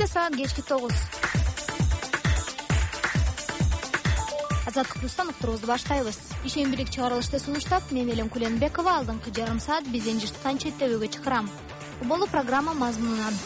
Эфирде саат кечки 9. Азаттык плюстан уктуруубузду баштайбыз. Ишембилик чыгарылышты сунуштап, мен Элен Куленбекова алдыңкы жарым саат бизден жыштыкан четтебөөгө чакырам. Бул программа мазмунунан.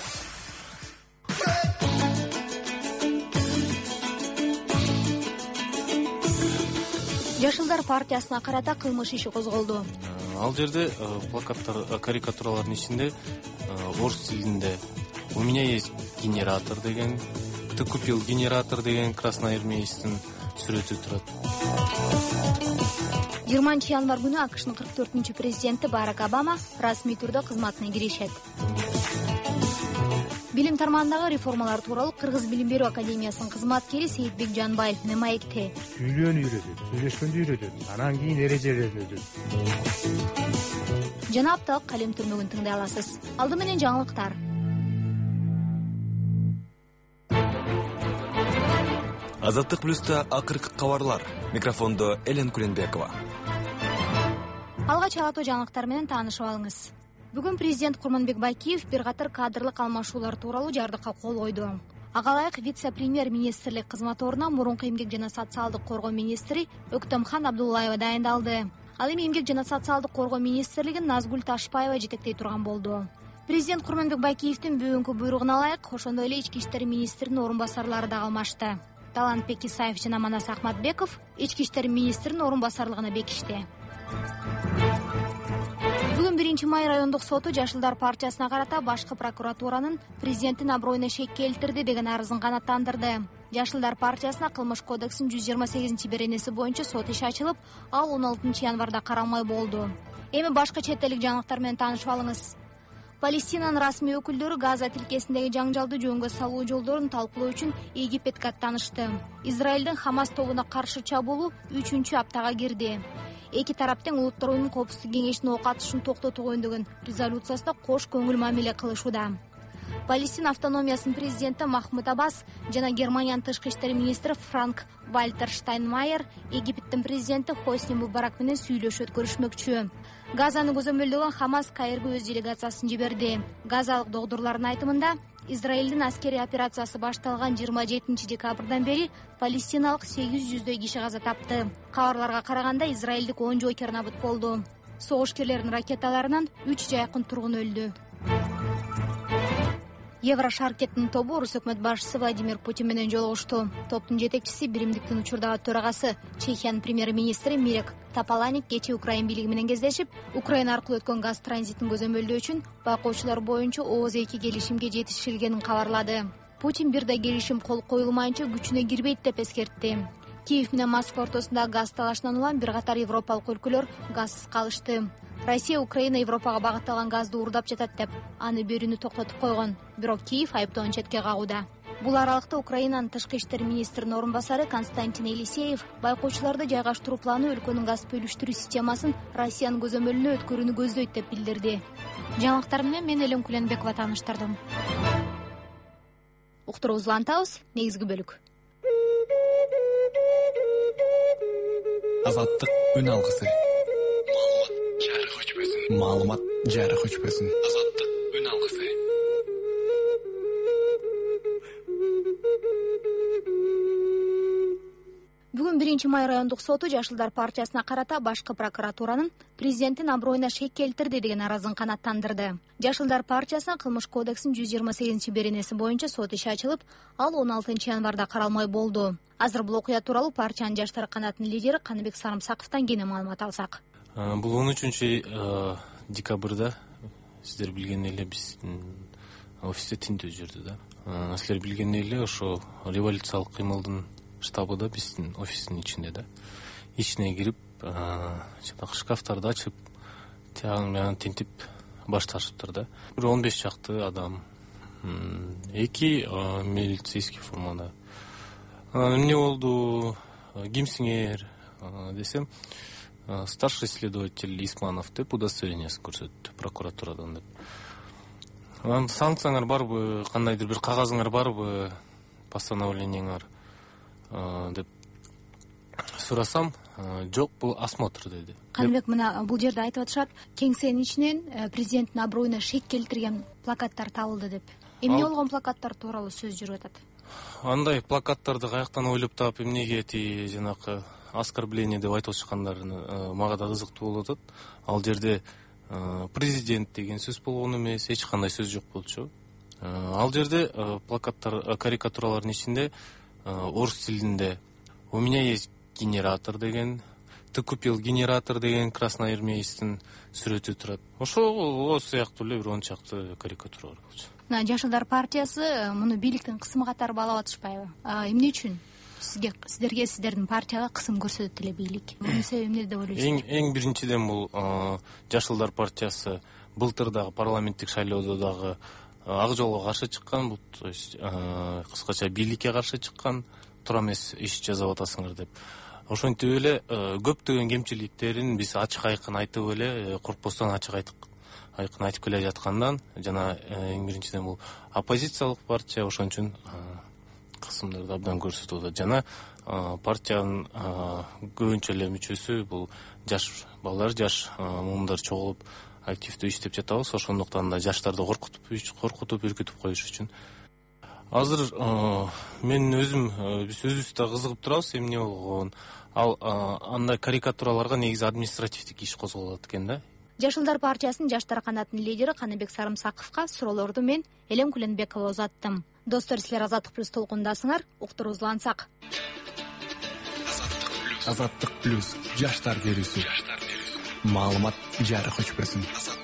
Жашылдар партиясына карата кылмыш иши козголду. Ал жерде плакаттар, карикатуралардын ичинде орус тилинде "У меня есть генератор" деген, "Ты купил генератор" деген красноармейецтин сүрөтү турат. 20 январь күнү АКШнын 44-чү президенти Барак Обама расмий түрдө кызматына киришет. Билим тармагындагы реформалар тууралуу Кыргыз билим берүү академиясынын кызматкери Сейитбек Жанбаев маекте. Сүйлөөнү үйрөтөт, сүйлөшкөндү үйрөтөт, анан кийин эрежелерин өзөт. Жана апталык калем түрмөгүн тыңдай аласыз. Алды менен жаңылыктар. Азаттык плюста акыркы кабарлар. Микрофондо Элен Куленбекова. Алгач алатуу жаңылыктар менен таанышып алыңыз. Бүгүн президент Курманбек Байкиев бир катар кадрлык алмашуулар тууралуу жардыкка кол койду. Ага ылайык вице-премьер министрлик кызмат ордуна мурунку эмгек жана социалдык коргоо министри Өктөмхан Абдуллаева дайындалды. Ал эми эмгек жана социалдык коргоо министрлигин Назгүл Ташпаева жетектей турган болду. Президент Курманбек Байкиевдин бүгүнкү буйругуна ылайык ошондой эле ички иштер министринин орун басарлары да калмашты. Талантбек Исаев жана Манас Ахматбеков ички иштер министринин орун басарлыгына бекишти. Бүгүн 1-май райондук соту Жашылдар партиясына карата башкы прокуратуранын президенттин аброюна шек келтирди деген арызын канааттандырды. Жашылдар партиясына кылмыш кодексинин 128-беренеси боюнча сот иши ачылып, ал 16 январда каралмай болду. Эми башка чет элдик жаңылыктар менен таанышып алыңыз. Палестинанын расмий өкүлдөрү Газа тилкесиндеги жаңжалды жөнгө салуу жолдорун талкуулоо үчүн Египетке аттанышты. Израилдин Хамас тобуна каршы чабуулу 3-чү аптага кирди. Эки тараптын Улуттар уюмунун коопсуздук кеңешине ок атышын токтотуу жөнүндөгү резолюциясында кош көңүл мамиле кылышууда. Палестина автономиясынын президенти Махмуд Аббас жана Германиянын тышкы иштер министри Франк Вальтер Штайнмайер Египеттин президенти Хосни Мубарак менен сүйлөшүү өткөрүшмөкчү. Газаны көзөмөлдөгөн Хамас Каирге өз делегациясын жиберди. Газалык догдурлардын айтымында, Израилдин аскерий операциясы башталган 27 декабрдан бери палестиналык 800дөй киши каза тапты. Кабарларга караганда израилдик 10 жойкер набыт болду. Согушкерлердин ракеталарынан 3 жайкын тургун өлдү. Еврошаркеттин тобу орус өкмөт башчысы Владимир Путин менен жолугушту. Топтун жетекчиси биримдиктин учурдагы төрагасы Чехиянын премьер-министри Мирек Топаланик кечээ Украин бийлиги менен кездешип, Украина аркылуу өткөн газ транзитин көзөмөлдөө үчүн байкоочулар боюнча ооз 2 келишимге жетишилгенин кабарлады. Путин бир да келишим кол коюлмайынча күчүнө кирбейт деп эскертти. Киев менен Москва ортосундагы газ талашынан улам бир катар европалык өлкөлөр газсыз калышты. Россия Украина Европага багытталган газды уурдап жатат деп аны берүүнү токтотуп койгон. Бирок Киев айыптоонун четке кагууда. Бул аралыкта Украинанын тышкы иштер министринин орун басары Константин Елисеев байкоочуларды жайгаштыруу планы өлкөнүн газ бөлүштүрүү системасын Россиянын көзөмөлүнө өткөрүүнү көздөйт деп билдирди. Жаңылыктар менен мен Элен Куленбекова тааныштырдым. Уктуруубузду улантабыз. Негизги бөлүк. Азаттык үн алгысы. Маалымат жары көчпөсүн. Азаттык үн алгысы. Бүгүн 1-май райондук соту Жашылдар партиясына карата башкы прокуратуранын президенттин аброюна шек келтирди деген арызын канааттандырды. Жашылдар партиясына кылмыш кодексинин 128-беренеси боюнча сот иши ачылып, ал 16 январда каралмай болду. Азыр бул окуя тууралуу партиянын жаштар канатынын лидери Каныбек Сарымсаковдон кene маалымат алсак. Бул 13 декабрда сиздер билгендей эле биздин офисте тинтүү жүрдү да. Силер билгендей эле ошо революциялык кыймылдын штабы да биздин офистин ичинде да. Ичине кирип, жанагы шкафтарды ачып, тягын менен тинтип башташыптыр да. Бир 15 чакты адам, 2 милицейский формада. Эмне болду? Кимсиңер десем, старший следователь Исманов деп удостоверениясын көрсөттү прокуратурадан деп. Санкцияңар барбы, кандайдыр бир кагазыңар барбы, постановлениеңар деп сурасам, жок, бул осмотр деди. Каныбек, мына бул жерде айтып атышат, кеңсенин ичинен президенттин аброюна шек келтирген плакаттар табылды деп. Эмне болгон плакаттар тууралуу сөз жүрүп атат? Андай плакаттарды каяктан ойлоп таап эмнеге жанакы оскорбление деп айтып чыккандарын мага да кызыктуу болуп атат. Ал жерде президент деген сөз болгон эмес, эч кандай сөз жок болчу. Ал жерде плакаттар, карикатуралардын ичинде орус тилинде у меня есть генератор деген, ты купил генератор деген красноармейецтин сүрөтү турат. Ошол сыяктуу эле бир 10 чакты карикатура бар болчу. Жашылдар партиясы муну бийликтин кысымы катары баалап атышпайбы? Эмне үчүн сиздерге, сиздердин партияга кысым көрсөтөт эле бийлик? Мунун себеби эмне деп ойлойсуз? Эң биринчиден бул Жашылдар партиясы былтыр дагы парламенттик шайлоодо дагы ак жолго каршы чыккан, бул то есть кыскача бийликке каршы чыккан, туура эмес иш жасап атасыңар деп. Ошентип эле көптөгөн кемчиликтерин биз ачык айкын айтып эле, коркпостон ачык айкын айтып келе жаткандан, жана эң биринчиден бул оппозициялык партия, ошон үчүн кысымдарды абдан көрсөтүп атат. Жана партиянын көбүнчө эле мүчөсү бул жаш балдар, жаш муундар чогулуп активдүү иштеп жатабыз. Ошондуктан да жаштарды коркутуп, үркүтүп коюш үчүн. Азыр мен өзүм, биз өзүбүз да кызыгып турабыз эмне болгон. Ал андай карикатураларга негизи административдик иш козголот экен да. Жашылдар партиясынын жаштар канатынын лидери Каныбек Сарымсаковго суроолорду мен Элем Куленбекова узаттым. Достор, силер Азаттык плюс толкундасыңар, уктуруусулансак. Азаттык плюс жаштар берүүсү. Маалымат жарык өчпөсүн.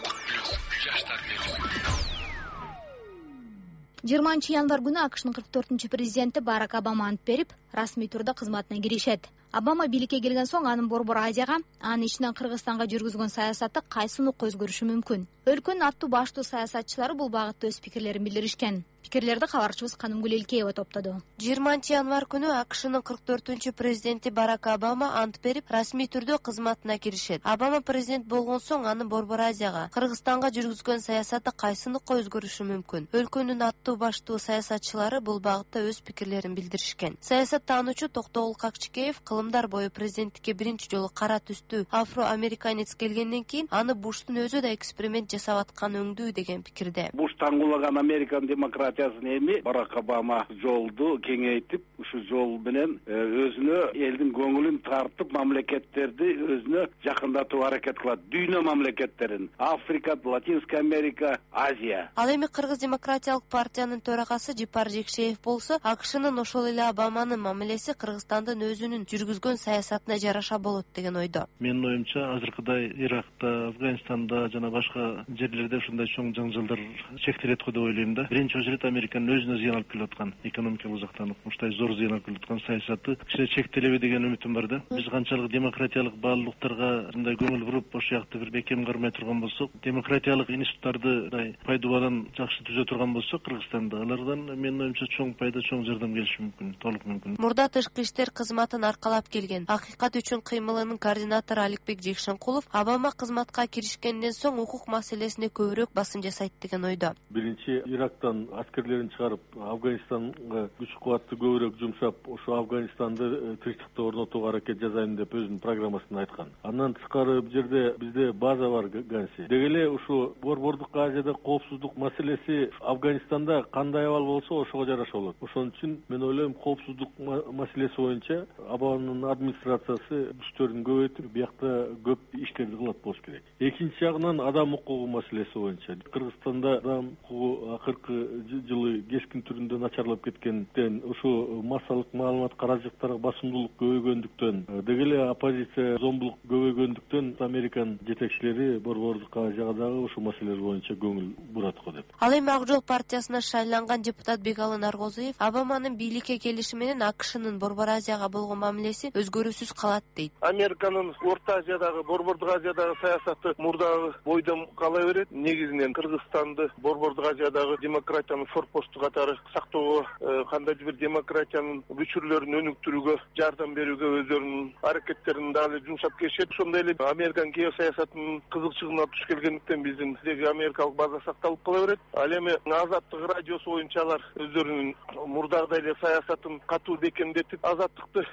20 январь күнү АКШнын 44-чү президенти Барак Обама ант берип, расмий түрдө кызматына киришет. Обама бийликке келген соң анын Борбор Азияга, анын ичинен Кыргызстанга жүргүзгөн саясаты кайсы нукка өзгөрүшү мүмкүн? Өлкөнүн аттуу баштуу саясатчылары бул багытта өз пикирлерин билдиришкен. Пикирлерди кабарчыбыз Канымгүл Элкеева топтоду. 20 январь күнү АКШнын 44-чү президенти Барак Обама ант берип, расмий түрдө кызматына киришет. Обама президент болгон соң анын Борбор Азияга, Кыргызстанга жүргүзгөн саясаты кайсы нукка өзгөрүшү мүмкүн? Өлкөнүн аттуу баштуу саясатчылары бул багытта өз пикирлерин билдиришкен. Саясаттануучу Токтогул Какчикеев кылымдар бою президенттикке биринчи жолу кара түстүү афро-американец келгенден кийин аны Буштун өзү да эксперимент жасап аткан өңдүү деген пикирде. Буш таңгуулаган Американ демократиясын эми Барак Обама жолду кеңейтип, ушу жол менен өзүнө элдин көңүлүн тартып, мамлекеттерди өзүнө жакындатуу аракет кылат. Дүйнө мамлекеттерин, Африка, Латинская Америка, Азия. Ал эми Кыргыз демократиялык партиянын төрагасы Жипар Жекшеев болсо, АКШнын ошол эле Обаманын мамилеси Кыргызстандын өзүнүн жүргүзгөн саясатына жараша болот деген ойдо. Менин оюмча, азыркыдай Иракта, Афганистанда жана башка жерлерде ушундай чоң жаңжалдар чектелет го деп ойлойм да. Биринчи очередь Американын өзүнө зыян алып келип аткан, экономикалык жактан ушундай зор зыян алып келип аткан саясаты кичине чектелеби деген үмүтүм бар да. Биз канчалык демократиялык баалуулуктарга мындай көңүл буруп, ошол жакты бир бекем кармай турган болсок, демократиялык институттарды пайдаланып жакшы түзө турган болсок, Кыргызстанда алардан менин оюмча чоң пайда, чоң жардам келиши мүмкүн, толук мүмкүн. Мурда тышкы иштер кызматын аркалап келген Акыйкат үчүн кыймылынын координатору Аликбек Жекшенкулов Обама кызматка киришкенден соң укук маселесине көбүрөөк басым жасайт деген ойдо. Биринчи Ирактан аскерлерин чыгарып, Афганистанга күч кубатты көбүрөөк жумшап, ошо Афганистанды тынчтыкты орнотууга аракет жасайм деп өзүнүн программасында айткан. Андан тышкары бул жерде бизде база бар Ганси. Деги эле ушу Борбордук Азияда коопсуздук маселеси Афганистанда кандай абал болсо, ошого жараша болот. Ошон үчүн мен ойлойм, коопсуздук маселеси боюнча Обаманын администрациясы күчтөрүн көбөйтүп, биякта көп иштерди кылат болуш керек. Экинчи жагынан адам укугу маселеси боюнча Кыргызстанда адам укугу акыркы жылы кескин түрүндө начарлап кеткендиктен, ушу массалык маалымат каражаттарга басымдуулук көбөйгөндүктөн, деги эле оппозиция зомбулук көбөйгөндүктөн Американ жетекчилери Борбордук Азияга дагы ушу маселелер боюнча көңүл бурат го деп. Ал эми Ак Жол партиясына шайланган депутат Бегалы Наргозуев Обаманын бийликке келиши менен АКШнын Борбор Азияга болгон мамилеси өзгөрүүсүз калат дейт. Американын Орто Азиядагы, Борбордук Азиядагы саясаты мурдагы бойдон кала берет. Негизинен Кыргызстанды Борбордук Азиядагы демократиянын форпосту катары сактоого, кандайдыр бир демократиянын бүчүрлөрүн өнүктүрүүгө, жардам берүүгө өздөрүнүн аракеттерин дагы жумшап келишет. Ошондой эле Американ геосаясатынын кызыкчылыгына туш келгендиктен биздин деги америкалык база сакталып кала берет. Ал эми Азаттык радиосу боюнча алар өздөрүнүн мурдагыдай эле саясатын катуу бекемдетип, азаттыкты Кыргыз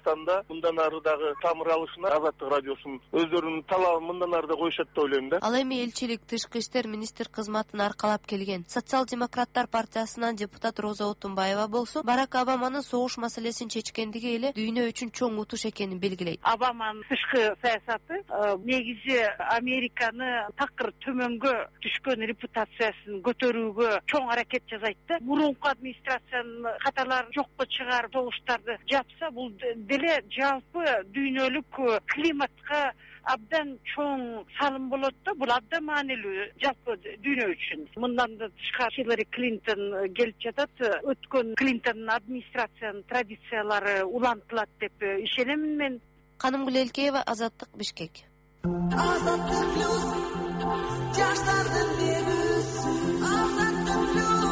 Кыргызстанда мындан ары дагы тамыр алышына Азаттык радиосунун өздөрүнүн талабын мындан ары да коюшат деп ойлойм да. Ал эми элчилик тышкы иштер министр кызматын аркалап келген социал-демократтар партиясынан депутат Роза Отунбаева болсо, Барак Обаманын согуш маселесин чечкендиги эле дүйнө үчүн чоң утуш экенин белгилейт. Обаманын тышкы саясаты негизи Американы такыр төмөнгө түшкөн репутациясын көтөрүүгө чоң аракет жасайт да. Мурунку администрациянын каталарын жокко чыгарып, согуштарды жапса, бул деле жалпы дүйнөлүк климатка абдан чоң салым болот да. Бул абдан маанилүү жалпы дүйнө үчүн. Мындан да тышкары Хиллари Клинтон келип жатат. Өткөн Клинтондун администрациянын традициялары улантылат деп ишенемин мен. Канымгүл Элкеева, Азаттык, Бишкек. Азаттык плюс жаштардын дебүсү. Азаттык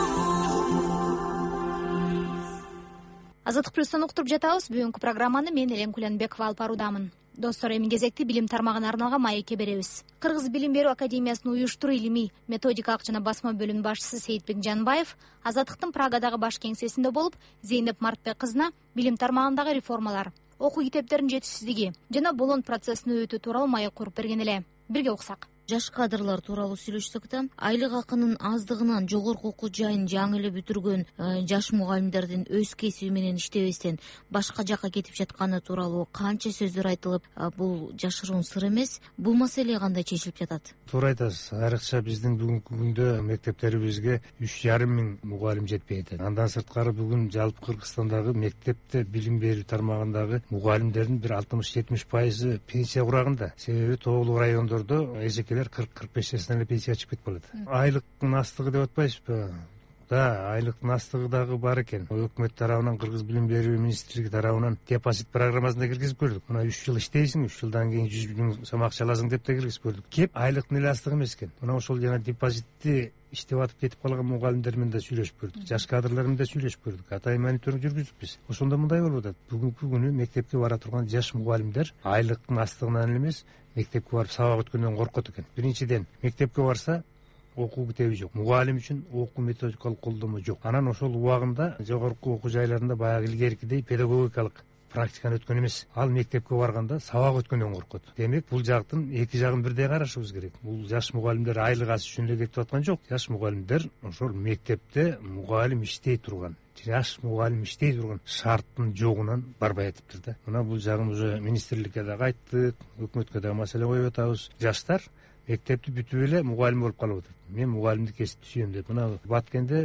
плюс. Азаттык плюстан уктуруп жатабыз. Бүгүнкү программаны мен Элен Куленбекова алып баруудамын. Достор, эми кезекти билим тармагына арналган маекке беребиз. Кыргыз билим берүү академиясынын уюштуруу илимий методикалык жана басма бөлүмүнүн башчысы Сейитбек Жанбаев Азаттыктын Прагадагы баш кеңсесинде болуп, Зейнеп Мартбек кызына билим тармагындагы реформалар, окуу китептеринин жетишсиздиги жана болон процессинин өтүү тууралуу маек куруп берген эле. Бирге уксак. Жаш кадрлар тууралуу сүйлөшсөк да, айлык акынын аздыгынан жогорку окуу жайын жаңы эле бүтүргөн жаш мугалимдердин өз кесиби менен иштебестен башка жакка кетип жатканы тууралуу канча сөздөр айтылып, бул жашыруун сыр эмес. Бул маселе кандай чечилип жатат? Туура айтасыз. Айрыкча биздин бүгүнкү күндө мектептерибизге 3,5 миң мугалим жетпей атат. Андан сырткары бүгүн жалпы Кыргызстандагы мектепте билим берүү тармагындагы мугалимдердин бир 60-70% пенсия курагында. Себеби тоолук райондордо эжекелер 40-45 жашынан эле пенсияга чыгып кетип калат. Айлыктын астыгы деп атпайсызбы? Да, айлыктын астыгы дагы бар экен. Өкмөт тарабынан, Кыргыз билим берүү министрлиги тарабынан депозит программасына киргизип көрдүк. Мына 3 жыл иштейсиң, 3 жылдан кийин 100 миң сом акча аласың деп да киргизип көрдүк. Кеп айлыктын эле астыгы эмес экен. Мына ошол жана депозитти иштеп атып кетип калган мугалимдер менен да сүйлөшүп көрдүк. Жаш кадрлар менен да сүйлөшүп көрдүк. Атайын мониторинг жүргүзүпбүз. Ошондо мындай болуп атат. Бүгүнкү күнү мектепке бара турган жаш мугалимдер айлыктын астыгынан эмес, мектепке барып сабак өткөндөн коркот экен. Биринчиден, мектепке барса окуу китеби жок. Мугалим үчүн окуу методикалык колдомо жок. Анан ошол убагында жогорку окуу жайларында баягы илгеркидей педагогикалык практиканы өткөн эмес. Ал мектепке барганда сабак өткөндөн коркот. Демек, бул жактын эки жагын бирдей карашыбыз керек. Бул жаш мугалимдер айлык аз үчүн эле кетип аткан жок. Жаш мугалимдер ошол мектепте мугалим иштей турган, жаш мугалим иштей турган шарттын жогунан барбай атыптыр да. Мына бул жагын уже министрликке дагы айттык, өкмөткө дагы маселе коюп атабыз. Жаштар мектепти бүтүп эле мугалим болуп калып атат. Мен мугалимдик кесипти сүйөм деп. Мына Баткенде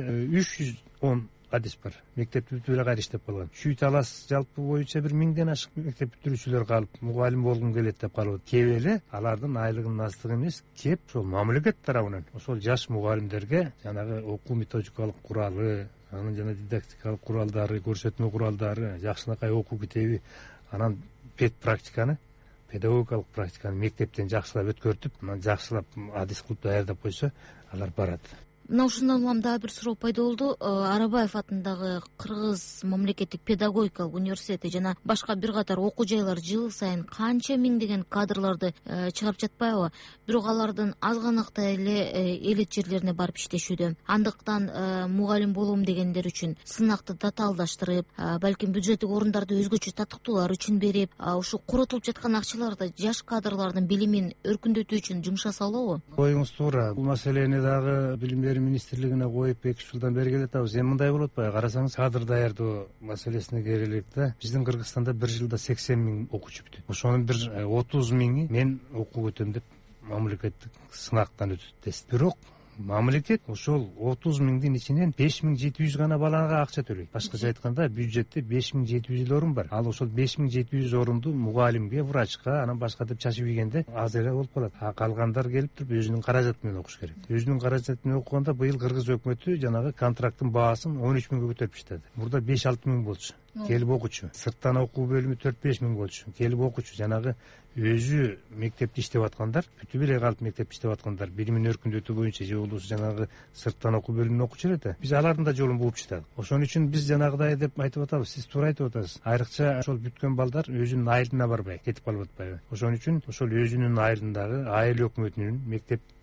310 адис бар. Мектепти бүтүп эле кайра иштеп калган. Чүй талас жалпы боюнча 1 миңден ашык мектеп бүтүрүүчүлөр калып, мугалим болгум келет деп калып. Кеп эле алардын айлыгынын астыгы эмес, кеп ошол мамлекет тарабынан ошол жаш мугалимдерге жанагы окуу методикалык куралы, анын жана дидактикалык куралдары, көрсөтмө куралдары, жакшынакай окуу китеби, анан пед практиканы, педагогикалык практиканы мектептен жакшылап өткөртүп, анан жакшылап адис кылып даярдап койсо, алар барат. Мына ушундан улам дагы бир суроо пайда болду. Арабаев атындагы Кыргыз мамлекеттик педагогикалык университети жана башка бир катар окуу жайлар жыл сайын канча миңдеген кадрларды чыгарып жатпайбы? Бирок алардын азганактай эле элит жерлерине барып иштешүүдө. Андыктан мугалим болом дегендер үчүн сынакты татаалдаштырып, балким бюджеттик орундарды өзгөчө татыктуулар үчүн берип, ушу коротулуп жаткан акчаларды жаш кадрлардын билимин өркүндөтүү үчүн жумшаса алабы? Коюңуз туура. Бул маселени дагы билим министрлигине коюп 2 жылдан бери келатабыз. Эми мындай болуп атпайбы? Карасаңыз, кадр даярдоо маселесине келелик да. Биздин Кыргызстанда бир жылда 80 миң окуучу бүтөт. Ошонун бир 30 миңи мен окуу өтөм деп мамлекеттик сынактан өтөт дести. Бирок мамлекет ошол 30 миңдин ичинен 5700 гана балага акча төлөйт. Башкача айтканда, бюджетте 5700 орун бар. Ал ошол 5700 орунду мугалимге, врачка, анан башка деп чачып ийгенде аз эле болуп калат. Калгандар келип туруп өзүнүн каражаты менен окуш керек. Өзүнүн каражаты менен окуганда быйыл Кыргыз өкмөтү жанагы контракттын баасын 13 миңге көтөрүп иштеди. Мурда 5-6 миң болчу. Келип окучу. Сырттан окуу бөлүмү 4-5 миң болчу. Келип окучу. Жанагы өзү мектепти иштеп аткандар, бүтүп эле калып мектепти иштеп аткандар, билимин өркүндөтүү боюнча же болбосо жанагы сырттан окуу бөлүмүнө окучу эле да. Биз алардын да жолун бууп чыдадык. Ошон үчүн биз жанагыдай деп айтып атабыз. Сиз туура айтып атасыз. Айрыкча ошол бүткөн балдар өзүнүн айылына барбай кетип калып атпайбы? Ошон үчүн ошол өзүнүн айылындагы айыл өкмөтүнүн, мектеп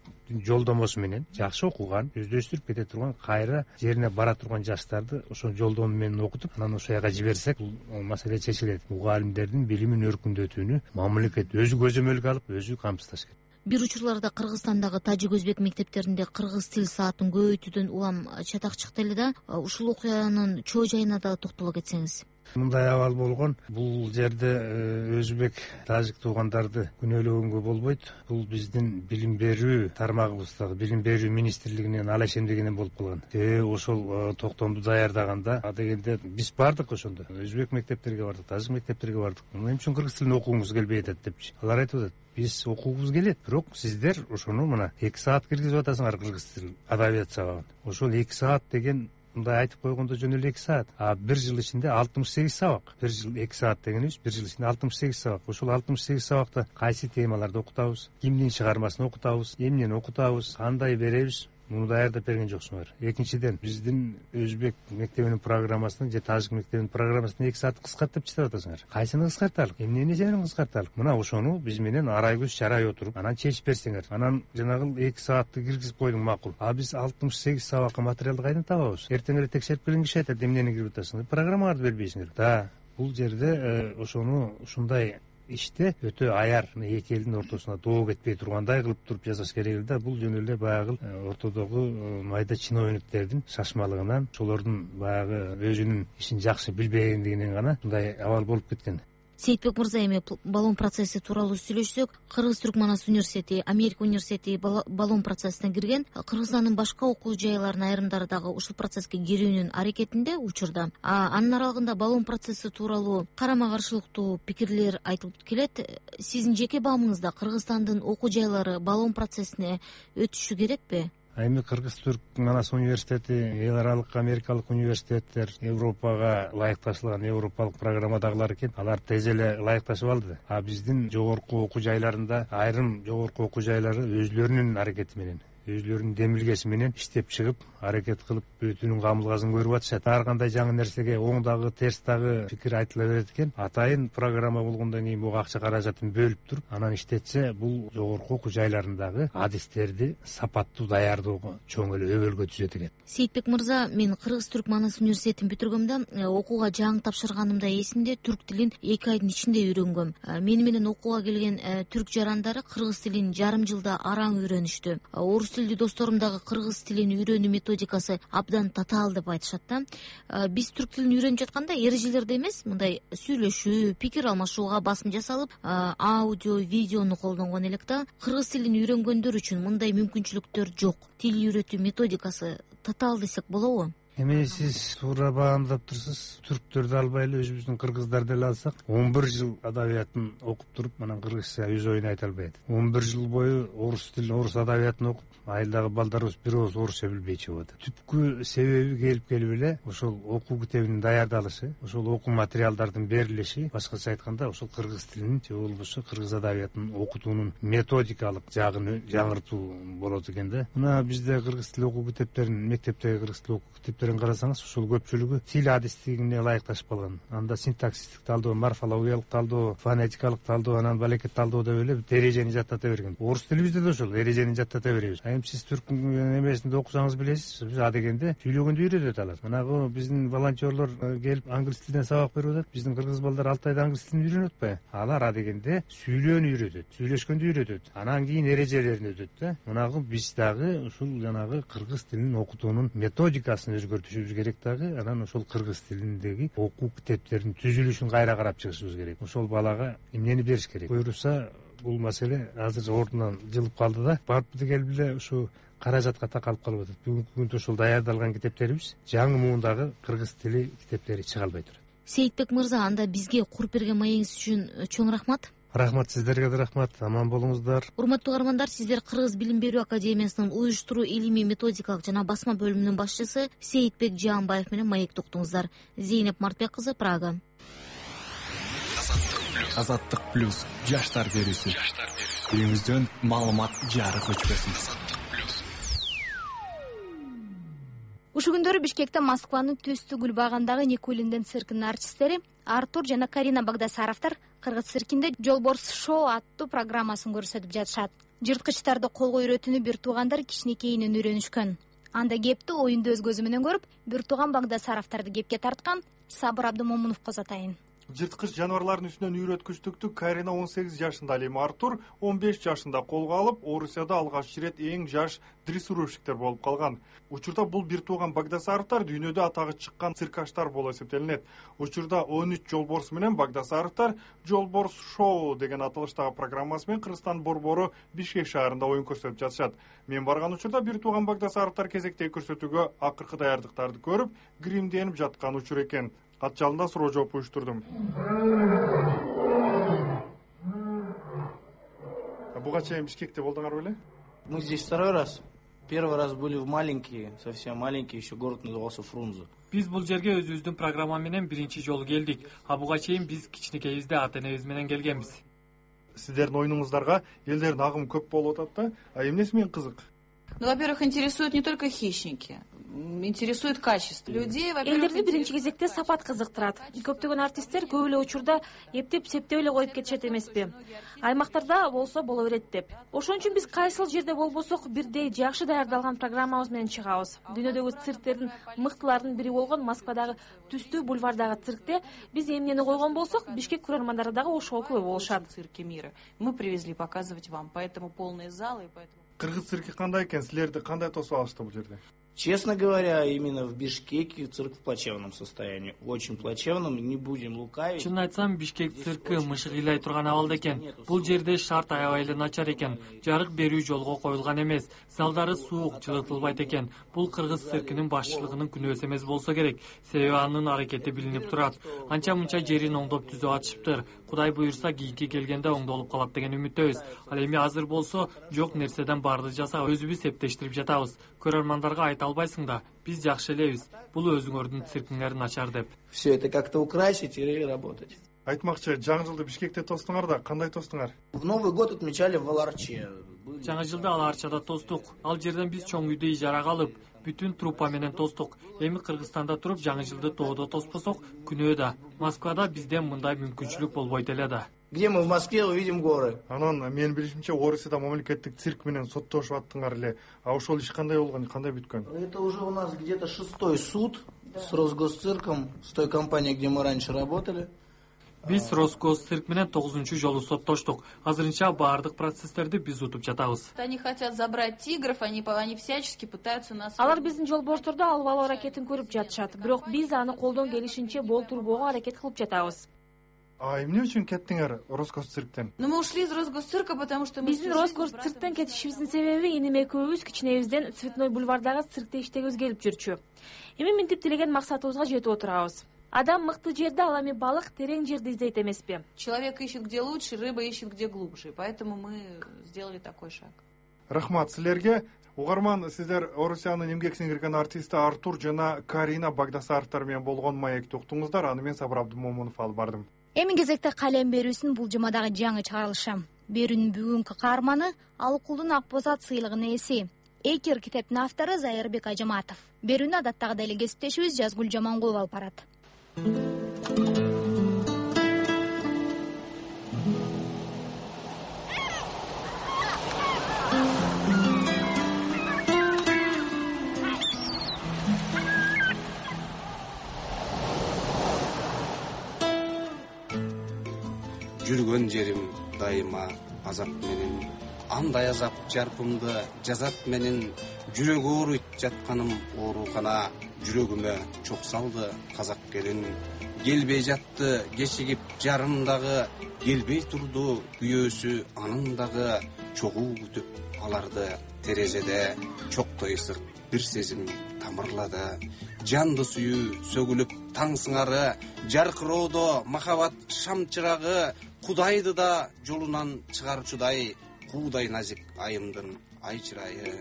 жолдомосу менен жакшы окуган, өздөштүрүп кете турган, кайра жерине бара турган жаштарды ошол жолдому менен окутуп, анан ошол жака жиберсек, бул маселе чечилет. Мугалимдердин билимин өркүндөтүүнү мамлекет өзү көзөмөлгө алып, өзү камсыздаш керек. Бир учурларда Кыргызстандагы тажик өзбек мектептеринде кыргыз тил саатын көбөйтүүдөн улам чатак чыкты эле да. Ушул окуянын чоо жайына дагы токтоло кетсеңиз. Мындай абал болгон. Бул жерде өзбек, тажик туугандарды күнөөлөгөнгө болбойт. Бул биздин билим берүү тармагыбыздагы билим берүү министрлигинин ала ишендигинен болуп калган. Ошол токтомду даярдаганда адегенде биз бардык ошондо. Өзбек мектептерге бардык, тажик мектептерге бардык. Эмне үчүн кыргыз тилин окугуңуз келбей атат депчи. Алар айтып атат: биз окугубуз келет, бирок сиздер ошону мына 2 саат киргизип атасыңар кыргыз тил адабият сабагын. Ошол 2 саат деген мындай айтып койгондо жөн эле 2 саат. А бир жыл ичинде 68 сабак. Бир жыл 2 саат дегенибиз бир жыл ичинде 68 сабак. Ошол 68 сабакта кайсы темаларды окутабыз, кимдин чыгармасын окутабыз, эмнени окутабыз, кандай беребиз, муну даярдап берген жоксуңар. Экинчиден, биздин өзбек мектебинин программасын же тажик мектебинин программасын 2 саат кыскартып чыгып атасыңар. Кайсыны кыскарталык, эмнени менен кыскарталык? Мына ошону биз менен арай көз чарай отуруп, анан чечип берсеңер. Анан жанагы 2 саатты киргизип койдуң, макул. А биз 68 сабакка материалды кайдан табабыз? Эртең эле текшерип келген киши айтат: эмнени кирип атасыңар? Программаларды бербейсиңер. Да, бул жерде ошону ушундай иште өтө аяр, эки элдин ортосуна доо кетпей тургандай кылып туруп жасаш керек да. Бул жөн эле баягы ортодогу майда чиновниктердин шашмалыгынан, ошолордун баягы өзүнүн ишин жакшы билбегендигинен гана мындай абал болуп кеткен. Сейитбек мырза, эми баллон процесси тууралуу сүйлөшсөк, Кыргыз-Түркманас университети, Америка университети баллон процессине кирген. Кыргызстандын башка окуу жайларынын айрымдары дагы ушул процесске кирүүнүн аракетинде учурда. Анын аралыгында баллон процесси тууралуу карама каршылыктуу пикирлер айтылып келет. Сиздин жеке баамыңызда Кыргызстандын окуу жайлары баллон процессине өтүшү керекпи? Эми Кыргыз-Түркманас университети, эл аралык америкалык университеттер, Европага ылайыкташылган европалык программадагылар экен. Алар тез эле ылайыкташып алды. А биздин жогорку окуу жайларында айрым жогорку окуу жайлары өзлөрүнүн аракети менен, өзлөрүнүн демилгеси менен иштеп чыгып, аракет кылып өтүүнүн камылгасын көрүп атышат. Ар кандай жаңы нерсеге оң дагы, терс дагы пикир айтыла берет экен. Атайын программа болгондон кийин буга акча каражатын бөлүп туруп, анан иштетсе, бул жогорку окуу жайларындагы адистерди сапаттуу даярдоого чоң эле өбөлгө түзөт экен. Сейитбек мырза, мен Кыргыз-Түркманас университетин бүтүргөмдө окууга жаңы тапшырганымда эсимде, түрк тилин 2 айдын ичинде үйрөнгөм. Мени менен окууга келген түрк жарандары кыргыз тилин жарым жылда араң үйрөнүштү. Орус тилдүү досторум дагы кыргыз тилин үйрөнүү методикасы абдан татаал деп айтышат да. Биз түрк тилин үйрөнүп жатканда эрежелерде эмес, мындай сүйлөшүү, пикир алмашууга басым жасалып, аудио, видеону колдонгон элек да. Кыргыз тилин үйрөнгөндөр үчүн мындай мүмкүнчүлүктөр жок. Тил үйрөтүү методикасы татаал десек болобу? Эми сиз туура баамдап турсуз. Түрктөрдү албай эле өзүбүздүн кыргыздарды эле алсак, 11 жыл адабиятын окуп туруп, анан кыргызча өз оюн айта албайт. 11 жыл бою орус тилин, орус адабиятын окуп, айылдагы балдарыбыз бир ооз орусча билбей чыгып атат. Түпкү себеби келип эле ошол окуу китебинин даярдалышы, ошол окуу материалдардын берилиши, башкача айтканда, ошол кыргыз тилинин же болбосо кыргыз адабиятын окутуунун методикалык жагын жаңыртуу болот экен да. Мына бизде кыргыз тили окуу китептерин, мектептеги кыргыз тили окуу китептерин карасаңыз, ошол көпчүлүгү тил адистигине ылайыкташып калган. Анда синтаксистик талдоо, морфологиялык талдоо, фонетикалык талдоо, анан балекет талдоо деп эле эрежени жаттата берген. Орус тилибизде да ошол эрежени жаттата беребиз. Эми сиз түрк эмесинде окусаңыз билесиз, биз адегенде сүйлөгөндү үйрөтөт алар. Манагы биздин волонтерлор келип англис тилинен сабак берип атат. Биздин кыргыз балдар 6 айда англис тилин үйрөнүп атпайбы? Алар адегенде сүйлөөнү үйрөтөт, сүйлөшкөндү үйрөтөт. Анан кийин эрежелерин өтөт да. Мунагы биз дагы ушул жанагы кыргыз тилин окутуунун методикасын өзгөртүшүбүз керек дагы. Анан ошол кыргыз тилиндеги окуу китептердин түзүлүшүн кайра карап чыгышыбыз керек. Ошол балага эмнени бериш керек? Буюрса, бул маселе азыр ордунан жылып калды да. Барып келип эле ушу каражатка такалып калып атат. Бүгүнкү күндө ошол даярдалган китептерибиз жаңы муундагы кыргыз тили китептери чыга албай турат. Сейитбек мырза, анда бизге куруп берген маегиңиз үчүн чоң рахмат. Рахмат, сиздерге да рахмат. Аман болуңуздар. Урматтуу угармандар, сиздер Кыргыз билим берүү академиясынын уюштуруу, илимий методикалык жана басма бөлүмүнүн башчысы Сейитбек Жаанбаев менен маекти уктуңуздар. Зейнеп Мартбек кызы, Прага. Азаттык плюс жаштар берүүсү. Үйүңүздөн маалымат жарык өчпөсүн. Ушул күндөрү Бишкекте Москванын Түстү гүл багындагы Никулинден циркинин артисттери Артур жана Карина Багдасаровдор кыргыз циркинде Жолборс шоу аттуу программасын көрсөтүп жатышат. Жырткычтарды колго үйрөтүүнү бир туугандар кичинекейинен үйрөнүшкөн. Анда кепти оюнду өз көзү менен көрүп, бир тууган Багдасаровдорду кепке тарткан Сабыр Абдымомуновго узатайын. Жырткыч жаныбарлардын үстүнөн үйрөткүчтүктү Карина 18 жашында, ал эми Артур 15 жашында колго алып, Орусияда алгач ирет эң жаш дрессировщиктер болуп калган. Учурда бул бир тууган Багдасаровдор дүйнөдө атагы чыккан циркаштар болуп эсептелинет. Учурда 13 Жолборс менен Багдасаровдор Жолборс шоу деген аталыштагы программасы менен Кыргызстан борбору Бишкек шаарында оюн көрсөтүп жатышат. Мен барган учурда бир тууган Багдасаровдор кезектеги көрсөтүүгө акыркы даярдыктарды көрүп, гримденип жаткан учур экен. Ат жалында суроо жооп уюштурдум. Буга чейин Бишкекте болдуңар беле? Мы здесь второй раз. Первый раз были в маленький, совсем маленький, еще город назывался Фрунзе. Биз бул жерге өзүбүздүн программа менен биринчи жолу келдик. А буга чейин биз кичинекейибизде ата-энебиз менен келгенбиз. Сиздердин оюнуңуздарга элдердин агымы көп болуп атат да. А эмнеси менен кызык? Ну, во-первых, интересуют не только хищники. Интересует качество людей. Элдерди биринчи кезекте сапат кызыктырат. Көптөгөн артисттер көп эле учурда эптеп септеп эле коюп кетишет эмеспи. Аймактарда болсо боло берет деп. Ошон үчүн биз кайсыл жерде болбосок бирдей жакшы даярдалган программабыз менен чыгабыз. Дүйнөдөгү цирктердин мыктыларынын бири болгон Москвадагы Түстүү бульвардагы циркте биз эмнени койгон болсок, Бишкек көрөрмандары дагы ошого күбө болушат. Цирки мира. Мы привезли показывать вам, поэтому полные залы, поэтому. Кыргыз цирки кандай экен? Силерди кандай тосуп алышты бул жерде? Честно говоря, именно в Бишкеке цирк в плачевном состоянии. Очень плачевном, не будем лукавить. Чын айтсам, Бишкек цирки мышык ыйлай турган абалда экен. Бул жерде шарт аябай эле начар экен. Жарык берүү жолго коюлган эмес. Залдары суук, жылытылбайт экен. Бул кыргыз циркинин башчылыгынын күнөөсү эмес болсо керек. Себеби анын аракети билинип турат. Анча-мунча жерин оңдоп түзүп атышыптыр. Кудай буйрса кийинки келгенде оңдолуп калат деген үмүттөбүз. Ал эми азыр болсо жок нерседен барды жасап, өзүбүз эптештирип жатабыз. Көрөрмандарга айта албайсың да, биз жакшы элебиз. Бул өзүңөрдүн циркиңер начар деп. Все это как-то украсить и работать. Айтмакчы, жаңы жылды Бишкекте тостуңар да, кандай тостуңар? В Новый год отмечали в Аларче. Жаңы жылды Аларчада тостук. Ал жерден биз чоң үйдө ижарага алып, бүтүн труппа менен тостук. Эми Кыргызстанда туруп жаңы жылды тоодо тоспосок, күнөө да. Москвада бизден мындай мүмкүнчүлүк болбойт эле да. Где мы в Москве увидим горы? Анан менин билишимче Орусияда мамлекеттик цирк менен соттошуп аттыңар эле. А ошол иш кандай болгон, кандай бүткөн? Это уже у нас где-то 6-й суд с Росгосцирком, с той компанией, где мы раньше работали. Биз Росгосцирк менен 9-чу жолу соттоштук. Азырынча баардык процесстерди биз утуп жатабыз. Они хотят забрать тигров, они всячески пытаются нас. Алар биздин жолборсторду алып алуу аракетин көрүп жатышат. Бирок биз аны колдон келишинче болтурбоого аракет кылып жатабыз. А эмне үчүн кеттиңер Росгосцирктен? Ну, мы ушли из Росгосцирка, потому что мы... Биздин Росгосцирктен кетишибиздин себеби иним экөөбүз кичинебизден Цветной бульвардагы циркте иштегибиз келип жүрчү. Эми минтип тилеген максатыбызга жетип отурабыз. Адам мыкты жерде, ал эми балык терең жерди издейт эмеспи. Человек ищет где лучше, рыба ищет где глубже, поэтому мы сделали такой шаг. Рахмат силерге. Угарман, сиздер Орусиянын эмгек сиңирген артисти Артур жана Карина Багдасаровдор менен болгон маекти уктуңуздар. Аны мен Сабыр Абдымомунов алып бардым. Эми кезекте калем берүүсүн бул жумадагы жаңы чыгарылышы. Берүүнүн бүгүнкү каарманы Алыкулдун Ак боз ат сыйлыгынын ээси. Экер китептин автору Зайырбек Ажыматов. Берүүнү адаттагыдай эле кесиптешибиз Жазгүл Жамангулова алып барат. Жүргөн жерим дайыма азап менен, андай азап жарпымды жазат менен, жүрөк ооруйт жатканым оорукана, жүрөгүмө чок салды казак келин. Келбей жатты кечигип жарымдагы, келбей турду күйөөсү анындагы, чогуу күтүп аларды терезеде, чоктой ысык бир сезим тамырлады. Жанды сүйүү сөгүлүп таң сыңары, жаркыроодо махабат шам чырагы, Кудайды да жолунан чыгарчудай, куудай назик айымдын ай чырайы.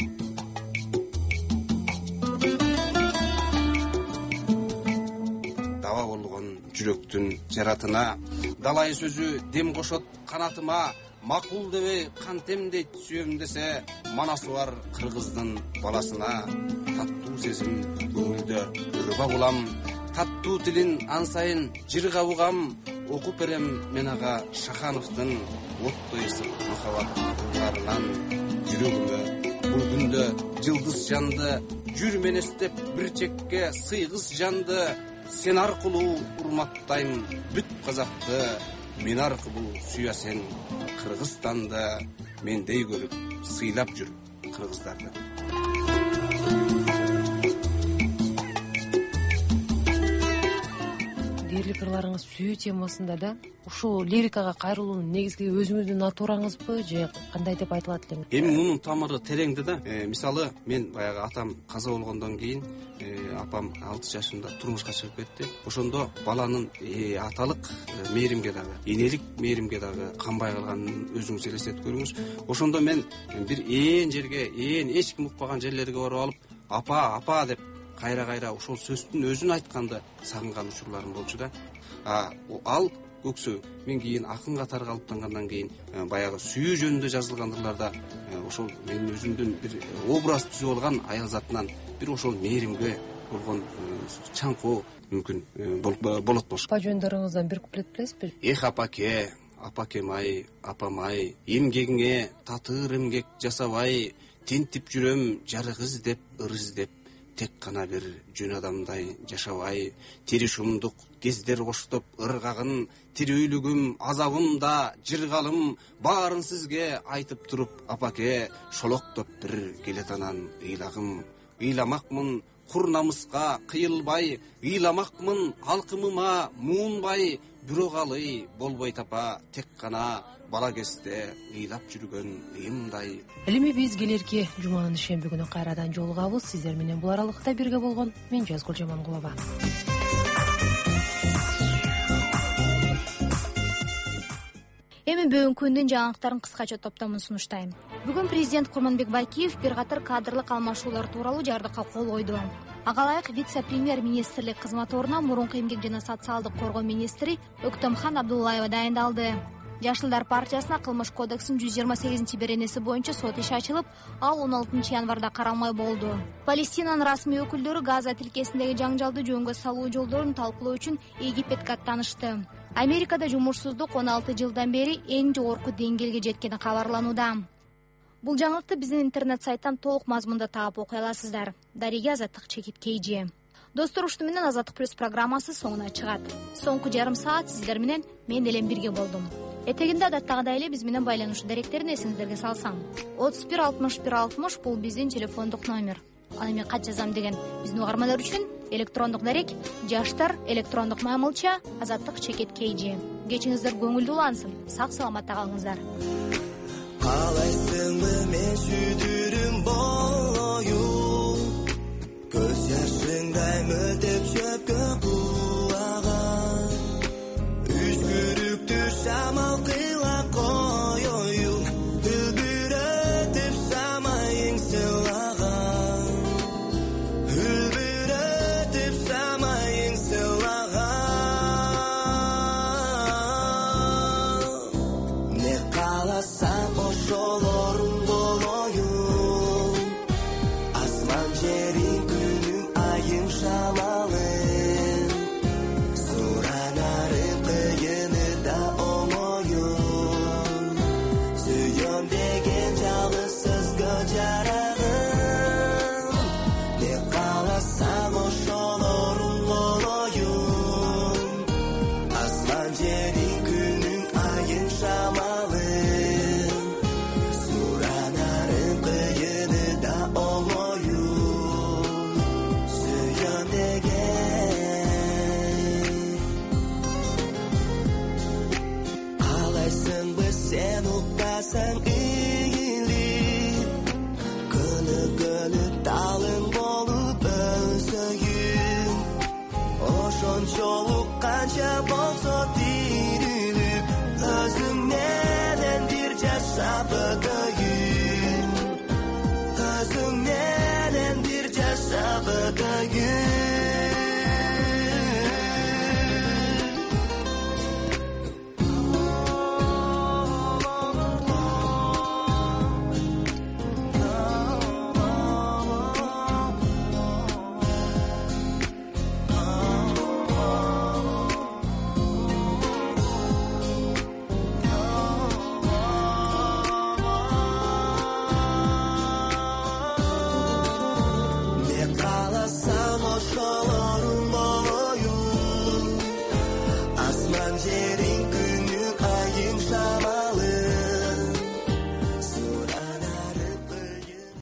Даба болгон жүрөктүн жаратына, далай сөзү дем кошот канатыма, макул дебей кантем дейт сүйөм десе, манасы бар кыргыздын баласына. Таттуу сезим көңүлдө ырбап улам. Таттуу тилин ан сайын жырга угам. Окуп берем мен ага Шахановдун оттой ысык махабат ырларынан. Жүрөгүмө бул күндө жылдыз жанды, жүрмен эстеп бир чекке сыйгыз жанды. Сен аркылуу урматтайм бүт казакты, мен аркылуу сүйөсен Кыргызстанды, мендей көрүп сыйлап жүр кыргыздарды. Дээрлик ырларыңыз сүйүү темасында да ушул лирикага кайрылуунун негизги өзүңүздүн натураңызбы же кандай деп айтылат эле? Эми мунун тамыры тереңде да. Мисалы мен баягы атам каза болгондон кийин апам 6 жашында турмушка чыгып кетти. Ошондо баланын аталык мээримге дагы, энелик мээримге дагы канбай калганын өзүңүз элестетип көрүңүз. Ошондо мен бир жерге, эч ким укпаган жерлерге барып алып, апа деп кайра ошол сөздүн өзүн айтканды сагынган учурларым болчу да. Ал көксөө мен кийин акын катары калыптангандан кийин баягы сүйүү жөнүндө жазылган ырларда ошол менин өзүмдүн бир образ түзүп алган аял затынан бир ошол мээримге болгон чаңкоо мүмкүн болот болуш. Апа жөндөөрүңүздөн бир куплет билесизби? Эх апакем ай, апам ай, эмгегиңе татыр эмгек жасабай, тентип жүрөм жарык издеп, ыр издеп, тек гана бир жөн адамдай жашабай, тиришумдук кездер коштоп ыргагын, тирүүлүгүм, азабым да, жыргалым, баарын сизге айтып туруп, апаке, шолоктоп бир келет анан ыйлагым. Ыйламакмын кур намыска кыйылбай, ыйламакмын алкымыма муунбай, бирок алый болбойт апа, тек гана бала кезде ыйлап жүргөн ыйымдай. Эми биз келерки жуманын шемби күнү кайрадан жолугабыз. Сиздер менен бул аралыкта бирге болгон мен Жазгүл Жамангулова. Эми бүгүнкү күндүн жаңылыктарын кыскача топтомун сунуштайм. Бүгүн президент Курманбек Байкиев бир катар кадрлык алмашуулар тууралуу жардыкка кол койду. Ага ылайык вице-премьер-министрлик кызматы ордуна мурунку эмгек жана социалдык коргоо министри Өктөмхан Абдуллаева дайындалды. Жашылдар партиясына кылмыш кодексинин 128-беренеси боюнча сот иши ачылып, ал 16 январда каралмай болду. Палестинанын расмий өкүлдөрү Газа тилкесиндеги жаңжалды жөнгө салуу жолдорун талкуулоо үчүн Египетке аттанышты. Америкада жумушсуздук 16 жылдан бери эң жогорку деңгээлге жеткени кабарланууда. Бул жаңылыкты биздин интернет сайттан толук мазмунда таап окуй аласыздар. Дарига Азаттык Чекит KG. Достор, ушуну менен Азаттык плюс программасы соңуна чыгат. Соңку жарым саат сиздер менен мен деле бирге болдум. Этегинде адаттагыдай эле биз менен байланышуу даректерин эсиңиздерге салсам. 31 61 60 бул биздин телефондук номер. Ал эми кат жазам деген биздин угармандар үчүн электрондук дарек жаштар электрондук мамылча Азаттык Чекит KG. Кечиңиздер көңүлдүү улансын. Сак саламатта калыңыздар. Калайсыңбы мен сүдүрүм болоюн, көз жашыңдай мөлтөп чөпкө куулаган, үзгүрүктү шамал кыйла коюн, үлбүрөтүп самайың сыйлаган, үлбүрөтүп самайың сыйлаган. Не кааласаң ошол орун асман жериң күнүң айың шамалың, суранарым кыйыны да оңоюн, сүйөм деген жалгысыз көз жарагым. Не кааласаң ошол орун болоюн, асман жериң күнүң айың шамалың, суранарым кыйыны да оңоюн, сүйөм деген. Калайсыңбы сен уктасаң ийилип, көнүп талың болуп өзөйүң, ошончолук канча болсо тирилип, өзүң менен бир жашап өтөйүн, өзүң менен бир жашап өтөйүн. жери